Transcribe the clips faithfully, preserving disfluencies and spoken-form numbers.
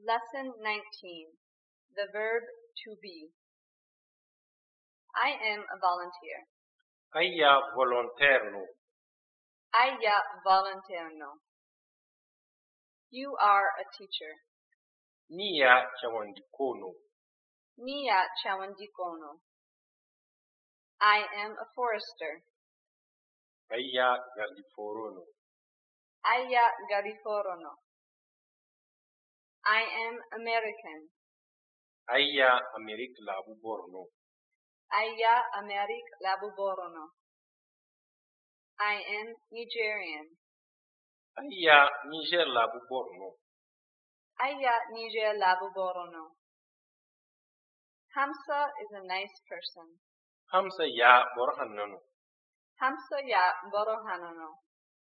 Lesson nineteen. The verb to be. I am a volunteer. Aia volonterno. Aya volonterno. You are a teacher. Nia chawandikono. Nia chawandikono. I am a forester. Aia galiforono. Aya galiforono. I am American. Aia Amerik labu borno. Aya Amerik labu borono. I am Nigerian. Aia Niger labu borno. Aya Niger labu borono. Hamza is a nice person. Hamsa ya borhanano. Hamza ya borohanono.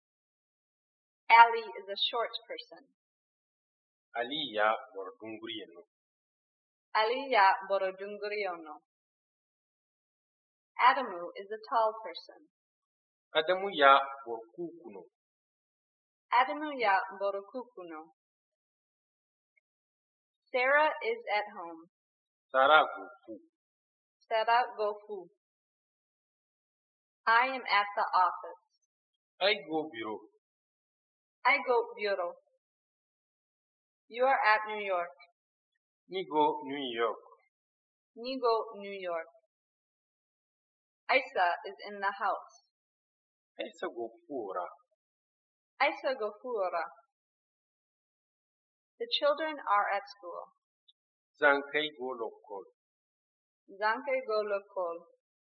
Ali is a short person. Ali ya bordungurieno. Ali ya borodunguriono. Adamu is a tall person. Adamu ya borkukuno. Adamu ya borokukuno. Sarah is at home. Sara gofu. Sarah gofu. I am at the office. I go biro. I go bureau. You are at New York. Ni go New York. Ni go New York. Isa is in the house. Aisa go fura. Isa go fura. The children are at school. Zankai go lokol. Zanke go lokol.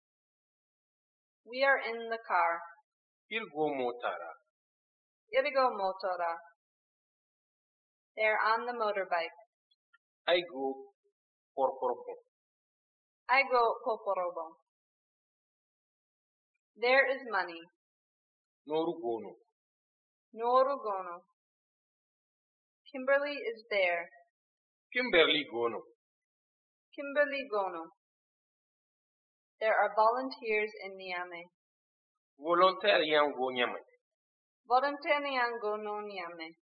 We are in the car. Il go motara. Irigo motora. They are on the motorbike. I go porporbo. I go poporobo. There is money. Noru gono. Norugono. Kimberly is there. Kimberly gono. Kimberly gono. There are volunteers in Niamey. Volontaire yan go nyamai. Volunteer niang gono Niamey.